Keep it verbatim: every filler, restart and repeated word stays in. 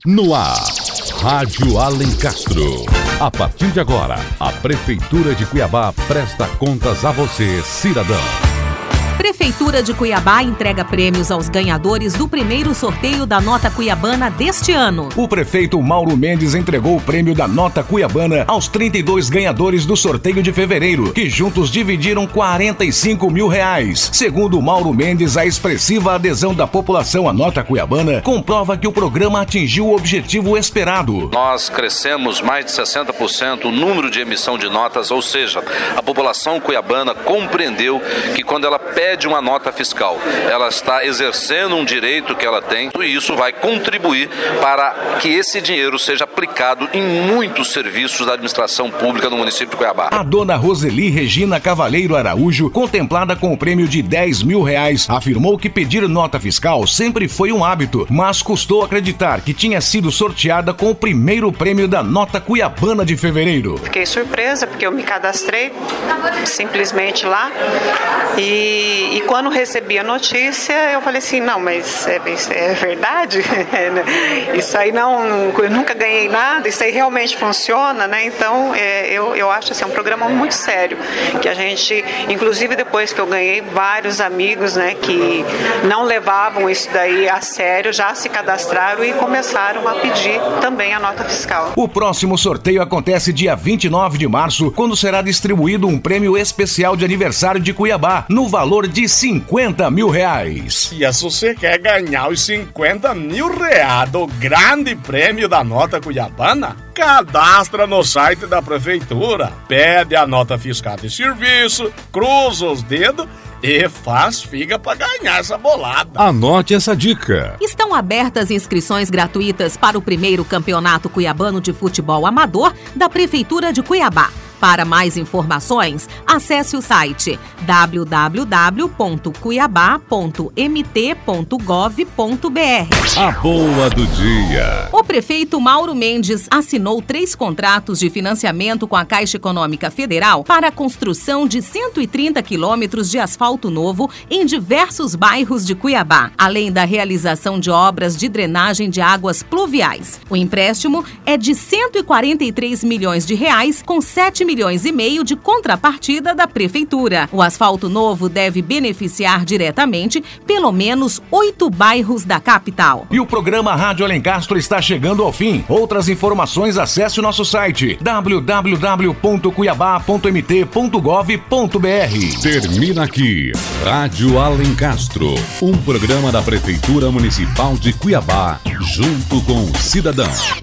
No ar, Rádio Alencastro. A partir de agora, a Prefeitura de Cuiabá presta contas a você, cidadão. Prefeitura de Cuiabá entrega prêmios aos ganhadores do primeiro sorteio da Nota Cuiabana deste ano. O prefeito Mauro Mendes entregou o prêmio da Nota Cuiabana aos trinta e dois ganhadores do sorteio de fevereiro, que juntos dividiram quarenta e cinco mil reais. Segundo Mauro Mendes, a expressiva adesão da população à Nota Cuiabana comprova que o programa atingiu o objetivo esperado. Nós crescemos mais de sessenta por cento o número de emissão de notas, ou seja, a população cuiabana compreendeu que quando ela pede uma nota fiscal, ela está exercendo um direito que ela tem, e isso vai contribuir para que esse dinheiro seja aplicado em muitos serviços da administração pública no município de Cuiabá. A dona Roseli Regina Cavaleiro Araújo, contemplada com o prêmio de dez mil reais, afirmou que pedir nota fiscal sempre foi um hábito, mas custou acreditar que tinha sido sorteada com o primeiro prêmio da Nota Cuiabana de fevereiro. Fiquei surpresa porque eu me cadastrei simplesmente lá e E, e quando recebi a notícia, eu falei assim, não, mas é, é verdade? Isso aí não, eu nunca ganhei nada, isso aí realmente funciona, né? Então, é, eu, eu acho assim, é um programa muito sério, que a gente, inclusive depois que eu ganhei, vários amigos, né, que não levavam isso daí a sério, já se cadastraram e começaram a pedir também a nota fiscal. O próximo sorteio acontece dia vinte e nove de março, quando será distribuído um prêmio especial de aniversário de Cuiabá, no valor de cinquenta mil reais. E se você quer ganhar os cinquenta mil reais do grande prêmio da Nota Cuiabana, cadastra no site da Prefeitura, pede a nota fiscal de serviço, cruza os dedos e faz figa para ganhar essa bolada. Anote essa dica. Estão abertas inscrições gratuitas para o primeiro Campeonato Cuiabano de Futebol Amador da Prefeitura de Cuiabá. Para mais informações, acesse o site w w w ponto cuiabá ponto m t ponto gov ponto b r. A boa do dia. O prefeito Mauro Mendes assinou três contratos de financiamento com a Caixa Econômica Federal para a construção de cento e trinta quilômetros de asfalto novo em diversos bairros de Cuiabá, além da realização de obras de drenagem de águas pluviais. O empréstimo é de cento e quarenta e três milhões de reais, com sete milhões e meio de contrapartida da Prefeitura. O asfalto novo deve beneficiar diretamente pelo menos oito bairros da capital. E o programa Rádio Alencastro está chegando ao fim. Outras informações, acesse o nosso site w w w ponto cuiabá ponto m t ponto gov ponto b r. Termina aqui Rádio Alencastro, um programa da Prefeitura Municipal de Cuiabá, junto com o cidadão.